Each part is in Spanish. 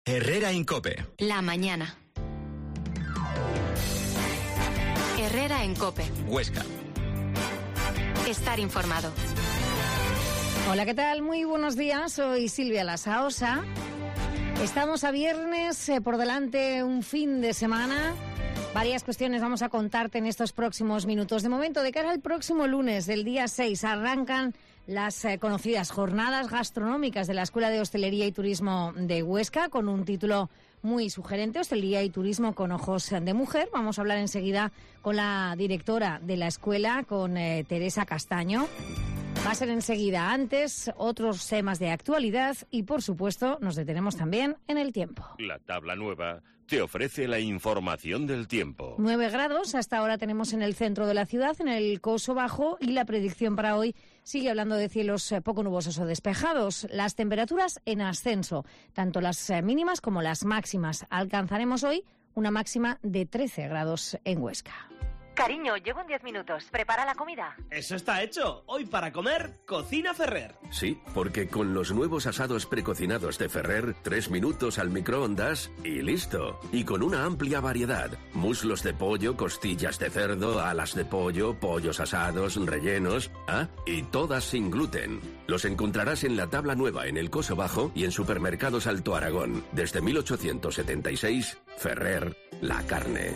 Herrera en COPE. La mañana. Herrera en COPE. Huesca. Estar informado. Hola, ¿qué tal? Muy buenos días. Soy Silvia Lasaosa. Estamos a viernes, por delante un fin de semana. Varias cuestiones vamos a contarte en estos próximos minutos. De momento, de cara al próximo lunes, del día 6, arrancan las conocidas jornadas gastronómicas de la Escuela de Hostelería y Turismo de Huesca, con un título muy sugerente: Hostelería y Turismo con ojos de mujer. Vamos a hablar enseguida con la directora de la escuela, con Teresa Castaño. Va a ser enseguida. Antes, otros temas de actualidad y, por supuesto, nos detenemos también en el tiempo. La tabla nueva te ofrece la información del tiempo. 9 grados hasta ahora tenemos en el centro de la ciudad, en el Coso Bajo, y la predicción para hoy sigue hablando de cielos poco nubosos o despejados. Las temperaturas en ascenso, tanto las mínimas como las máximas. Alcanzaremos hoy una máxima de 13 grados en Huesca. Cariño, llego en 10 minutos. Prepara la comida. Eso está hecho. Hoy para comer, Cocina Ferrer. Sí, porque con los nuevos asados precocinados de Ferrer, 3 minutos al microondas y listo. Y con una amplia variedad: muslos de pollo, costillas de cerdo, alas de pollo, pollos asados, rellenos, y todas sin gluten. Los encontrarás en la tabla nueva en el Coso Bajo y en Supermercados Alto Aragón. Desde 1876, Ferrer, la carne.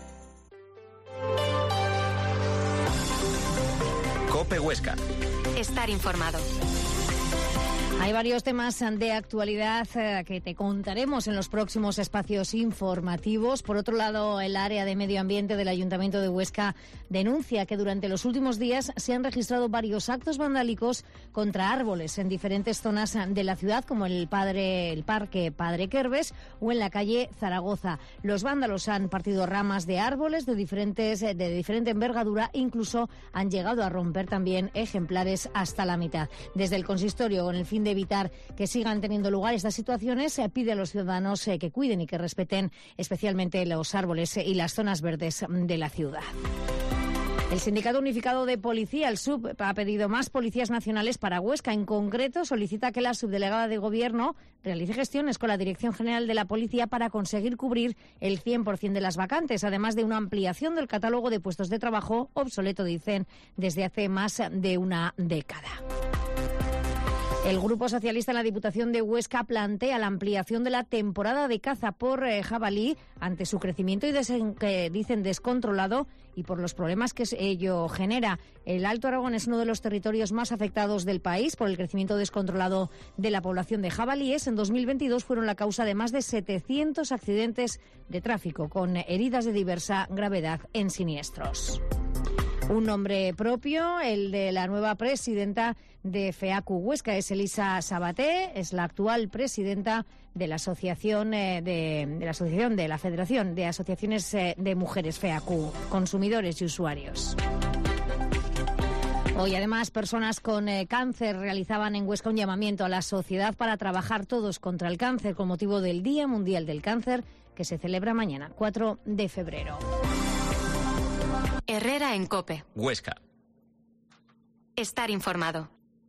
COPE Huesca. Estar informado. Hay varios temas de actualidad que te contaremos en los próximos espacios informativos. Por otro lado, el área de medio ambiente del Ayuntamiento de Huesca denuncia que durante los últimos días se han registrado varios actos vandálicos contra árboles en diferentes zonas de la ciudad, como el Parque Padre Querves o en la calle Zaragoza. Los vándalos han partido ramas de árboles de diferente envergadura, incluso han llegado a romper también ejemplares hasta la mitad. Desde el consistorio, con el fin de evitar que sigan teniendo lugar estas situaciones, pide a los ciudadanos que cuiden y que respeten especialmente los árboles y las zonas verdes de la ciudad. El Sindicato Unificado de Policía, el SUB, ha pedido más policías nacionales para Huesca. En concreto, solicita que la subdelegada de Gobierno realice gestiones con la Dirección General de la Policía para conseguir cubrir el 100% de las vacantes, además de una ampliación del catálogo de puestos de trabajo obsoleto, dicen, desde hace más de una década. El Grupo Socialista en la Diputación de Huesca plantea la ampliación de la temporada de caza por jabalí ante su crecimiento y que dicen descontrolado y por los problemas que ello genera. El Alto Aragón es uno de los territorios más afectados del país por el crecimiento descontrolado de la población de jabalíes. En 2022 fueron la causa de más de 700 accidentes de tráfico con heridas de diversa gravedad en siniestros. Un nombre propio, el de la nueva presidenta de FEACU Huesca, es Elisa Sabaté, es la actual presidenta de la asociación de la Federación de Asociaciones de Mujeres FEACU, Consumidores y Usuarios. Hoy, además, personas con cáncer realizaban en Huesca un llamamiento a la sociedad para trabajar todos contra el cáncer con motivo del Día Mundial del Cáncer, que se celebra mañana, 4 de febrero. Herrera en COPE. Huesca. Estar informado.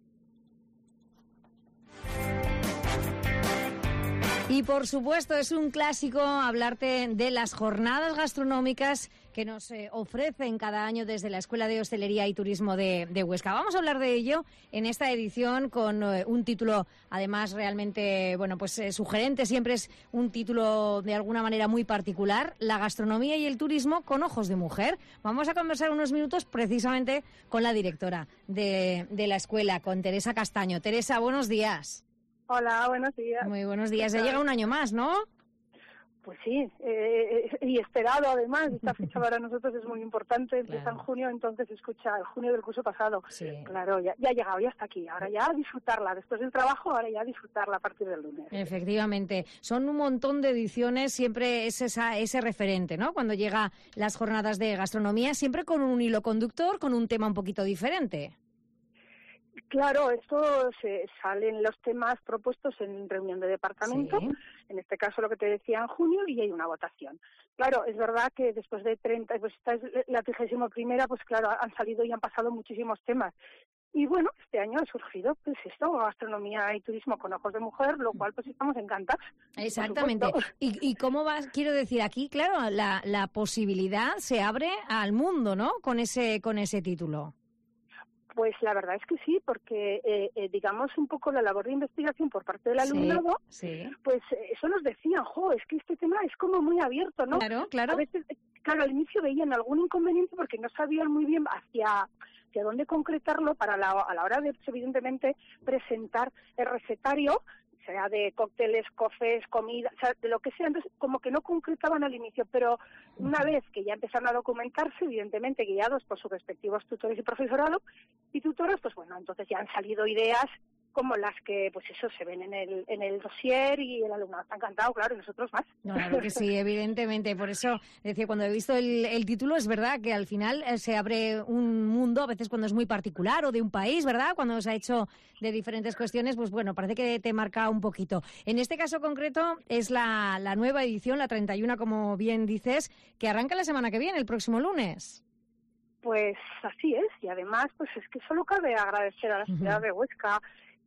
Y por supuesto es un clásico hablarte de las jornadas gastronómicas que nos ofrecen cada año desde la Escuela de Hostelería y Turismo de Huesca. Vamos a hablar de ello en esta edición con un título además realmente sugerente. Siempre es un título de alguna manera muy particular: la gastronomía y el turismo con ojos de mujer. Vamos a conversar unos minutos precisamente con la directora de la escuela, con Teresa Castaño. Teresa, buenos días. Hola, buenos días. Muy buenos días. Ya llega un año más, ¿no? Pues sí, y esperado además. Esta fecha para nosotros es muy importante. Empieza en junio, entonces escucha el junio del curso pasado. Sí. Claro, ya ha llegado, ya está aquí. Ahora ya a disfrutarla. Después del trabajo, ahora ya a disfrutarla a partir del lunes. Efectivamente. Son un montón de ediciones, siempre es ese referente, ¿no? Cuando llega las jornadas de gastronomía, siempre con un hilo conductor, con un tema un poquito diferente. Claro, esto salen los temas propuestos en reunión de departamento, sí. En este caso lo que te decía en junio, y hay una votación. Claro, es verdad que después de 30, pues esta es la 31ª, pues claro, han salido y han pasado muchísimos temas. Y bueno, este año ha surgido pues esto, gastronomía y turismo con ojos de mujer, lo cual pues estamos encantados. Exactamente. ¿Y cómo vas? Quiero decir, aquí, claro, la posibilidad se abre al mundo, ¿no? Con ese título. Pues la verdad es que sí, porque digamos un poco la labor de investigación por parte del alumnado, pues eso nos decían, es que este tema es como muy abierto, ¿no? Claro. A veces, al inicio veían algún inconveniente porque no sabían muy bien hacia dónde concretarlo a la hora de, evidentemente, presentar el recetario, sea de cócteles, cafés, comida, o sea, de lo que sea. Entonces, como que no concretaban al inicio, pero una vez que ya empezaron a documentarse, evidentemente guiados por sus respectivos tutores y profesorado y tutoras, pues bueno, entonces ya han salido ideas como las que, pues eso, se ven en el dossier y el alumnado está encantado, claro, y nosotros más. Claro que sí, evidentemente. Por eso, decía, cuando he visto el título, es verdad que al final se abre un mundo, a veces cuando es muy particular, o de un país, ¿verdad? Cuando se ha hecho de diferentes cuestiones, pues bueno, parece que te marca un poquito. En este caso concreto es la nueva edición, la 31, como bien dices, que arranca la semana que viene, el próximo lunes. Pues así es, y además, pues es que solo cabe agradecer a la ciudad de Huesca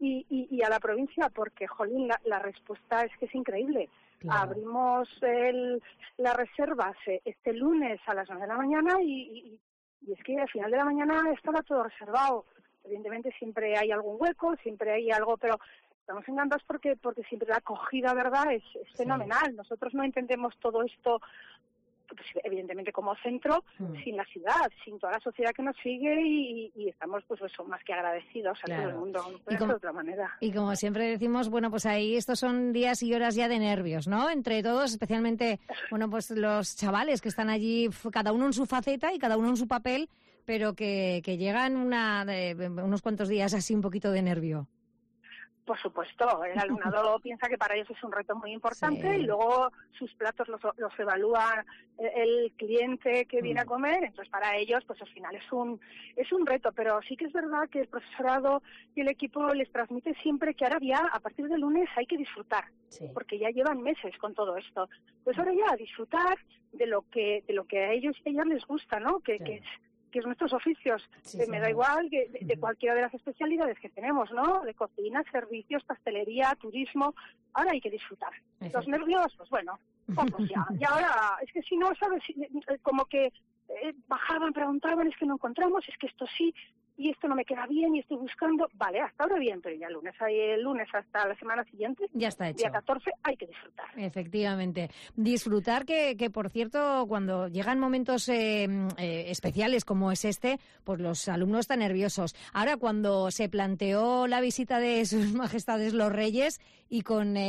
y a la provincia, porque, jolín, la respuesta es que es increíble. Claro. Abrimos las reservas este lunes a las 9 de la mañana y es que al final de la mañana estaba todo reservado. Evidentemente siempre hay algún hueco, siempre hay algo, pero estamos encantados porque siempre la acogida, ¿verdad?, es fenomenal. Nosotros no entendemos todo esto, pues, evidentemente como centro, sin la ciudad, sin toda la sociedad que nos sigue y estamos pues eso, más que agradecidos a todo el mundo, no puede ser de otra manera. Y como siempre decimos, bueno, pues ahí estos son días y horas ya de nervios, ¿no? Entre todos, especialmente, bueno, pues los chavales que están allí, cada uno en su faceta y cada uno en su papel, pero que llegan unos cuantos días así un poquito de nervio. Por supuesto, el alumnado piensa que para ellos es un reto muy importante y luego sus platos los evalúa el cliente que viene a comer, entonces para ellos pues al final es un reto, pero sí que es verdad que el profesorado y el equipo les transmite siempre que ahora ya a partir del lunes hay que disfrutar, porque ya llevan meses con todo esto, pues ahora ya disfrutar de lo que a ellos y a ellas les gusta, ¿no? Que es nuestros oficios, me da igual de cualquiera de las especialidades que tenemos, ¿no? De cocina, servicios, pastelería, turismo, ahora hay que disfrutar. Los nervios, pues bueno, pocos ya. Y ahora, es que si no, ¿sabes? Como que bajaban, preguntaban, es que no encontramos, es que esto sí, y esto no me queda bien, y estoy buscando. Vale, hasta ahora bien, pero ya el lunes hasta la semana siguiente, ya está hecho. Día 14, hay que disfrutar. Efectivamente. Disfrutar que por cierto, cuando llegan momentos especiales como es este, pues los alumnos están nerviosos. Ahora, cuando se planteó la visita de sus majestades los reyes y con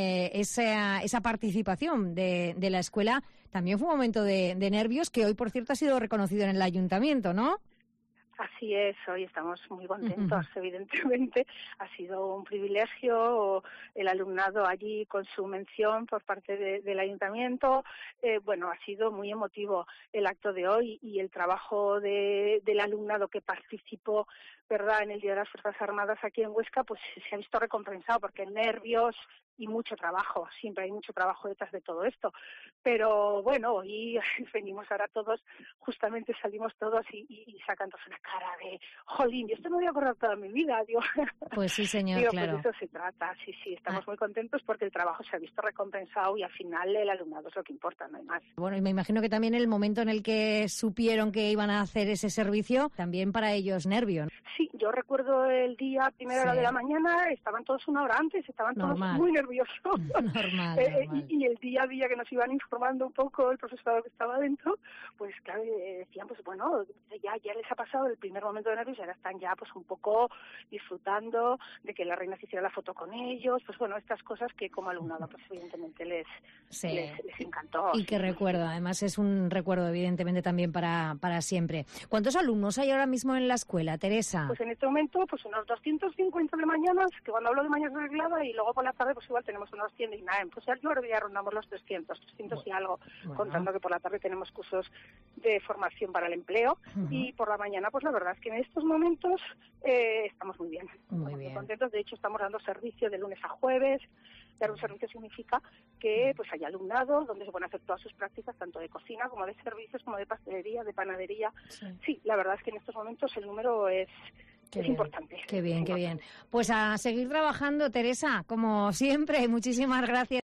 esa participación de la escuela, también fue un momento de nervios que hoy, por cierto, ha sido reconocido en el ayuntamiento, ¿no? Así es, hoy estamos muy contentos, evidentemente. Ha sido un privilegio el alumnado allí con su mención por parte del ayuntamiento. Bueno, ha sido muy emotivo el acto de hoy y el trabajo del alumnado que participó, ¿verdad?, en el Día de las Fuerzas Armadas aquí en Huesca, pues se ha visto recompensado porque nervios y mucho trabajo, siempre hay mucho trabajo detrás de todo esto, pero bueno, hoy venimos ahora todos, justamente salimos todos y sacándonos una cara de jolín, yo esto me voy a acordar toda mi vida, digo. Pues sí, señor, claro. Pues de eso se trata, sí, estamos muy contentos porque el trabajo se ha visto recompensado y al final el alumnado es lo que importa, no hay más. Bueno, y me imagino que también el momento en el que supieron que iban a hacer ese servicio, también para ellos nervio, ¿no? Sí, yo recuerdo el día, primera hora de la mañana, estaban todos una hora antes, estaban todos muy nerviosos. Normal. Y el día a día que nos iban informando un poco el profesorado que estaba dentro, pues claro, decían, pues bueno, ya les ha pasado el primer momento de nervios y ahora están ya pues un poco disfrutando de que la reina se hiciera la foto con ellos, pues bueno, estas cosas que como alumnado pues evidentemente les encantó. Y que recuerda, además es un recuerdo evidentemente también para siempre. ¿Cuántos alumnos hay ahora mismo en la escuela, Teresa? Pues en este momento pues unos 250 de mañanas, que cuando hablo de mañana arreglada, y luego por la tarde pues igual tenemos unos 100 de INAEM, pues yo creo que ya rondamos los 300 y algo, contando que por la tarde tenemos cursos de formación para el empleo y por la mañana pues la verdad es que en estos momentos estamos muy bien, muy contentos. De hecho estamos dando servicio de lunes a jueves. Dar un servicio significa que pues hay alumnado donde se pueden hacer todas sus prácticas, tanto de cocina como de servicios, como de pastelería, de panadería. Sí, la verdad es que en estos momentos el número es es importante. Qué bien, qué bien. Pues a seguir trabajando, Teresa, como siempre. Muchísimas gracias.